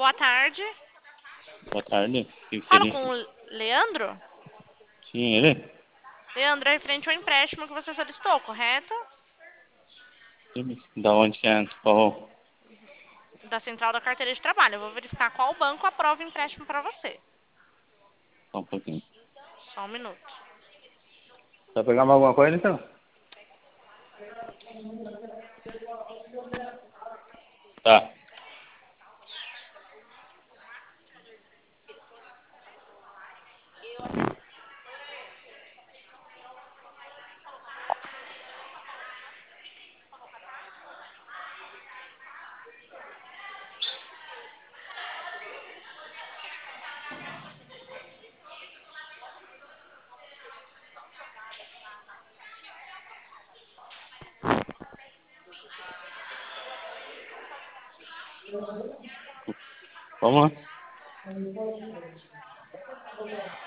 boa tarde. Boa tarde. O que Falo seria? com o Leandro. Sim, ele? Leandro, é referente ao empréstimo que você solicitou, correto? Da onde que é? Qual? Da Central da Carteira de Trabalho. Eu vou verificar qual banco aprova o empréstimo para você. Só um pouquinho. Só um minuto. Vai pegar mais alguma coisa, então? Tá. Vamos lá.